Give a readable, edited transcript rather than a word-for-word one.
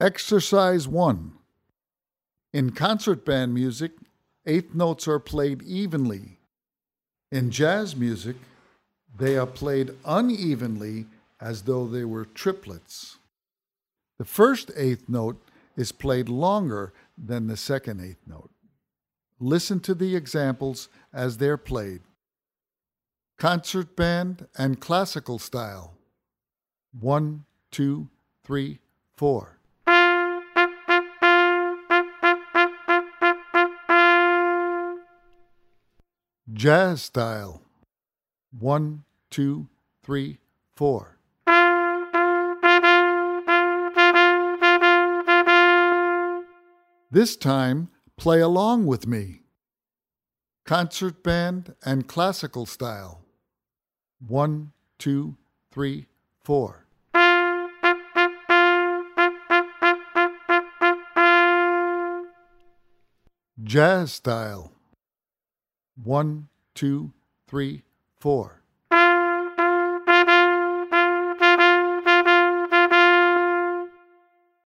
Exercise 1. In concert band music, eighth notes are played evenly. In jazz music, they are played unevenly as though they were triplets. The first eighth note is played longer than the second eighth note. Listen to the examples as they're played. Concert band and classical style. 1, 2, 3, 4. Jazz style. 1, 2, 3, 4. This time, play along with me. Concert band and classical style. 1, 2, 3, 4. Jazz style. 1, 2, 3, 4.